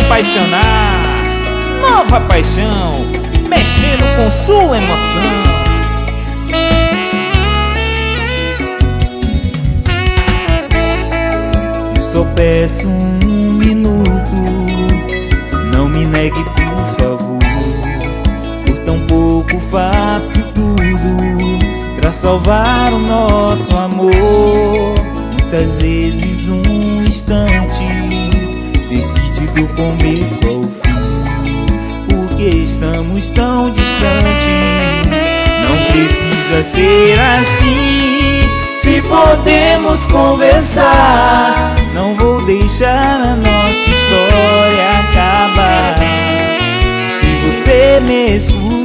apaixonar. Nova paixão, mexendo com sua emoção. Só peço um minuto, não me negue por favor. Por tão pouco faço tudo pra salvar o nosso amor. Muitas vezes um instante decide do começo ao fim. Porque estamos tão distantes, não precisa ser assim. Se podemos conversar, não vou deixar a nossa história acabar. Se você me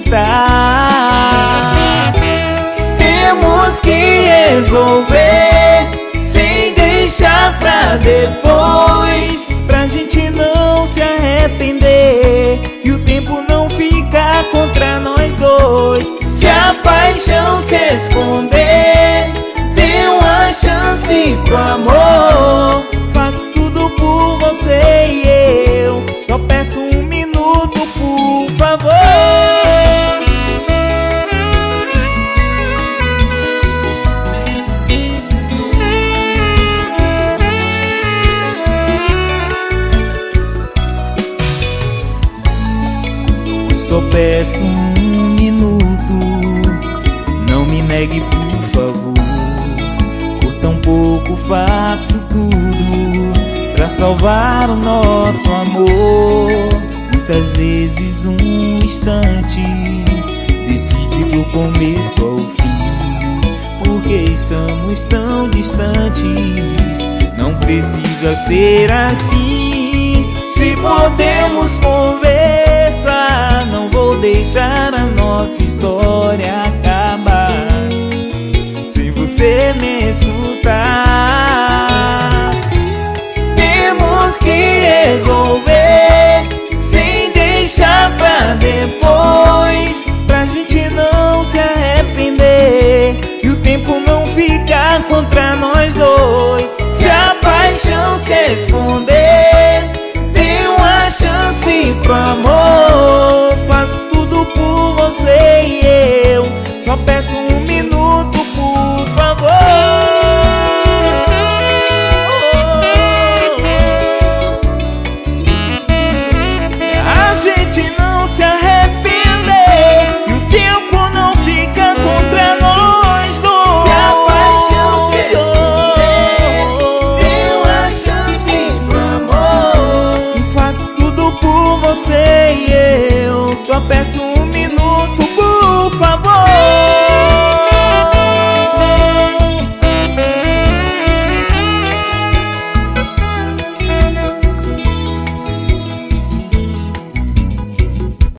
escutar, temos que resolver sem deixar pra depois, pra gente não se arrepender e o tempo não ficar contra nós dois. Se a paixão se esconder, dê uma chance pro amor. Faço tudo por você e eu só peço um minuto, por favor. Só peço um minuto, não me negue por favor. Por tão pouco faço tudo pra salvar o nosso amor. Muitas vezes um instante decide do começo ao fim. Porque estamos tão distantes, não precisa ser assim. Se podemos conversar, não vou deixar a nossa história acabar. Se você me escutar, temos que resolver sem deixar pra depois, pra gente não se arrepender e o tempo não ficar contra nós dois. Se a paixão se esconder, dê uma chance pro amor. Faço tudo por você e eu só peço um minuto, por favor. A gente não se arrepender e o tempo não fica contra nós dois. Se a paixão se esconder, dê uma chance pro amor. Faço tudo por você e eu só peço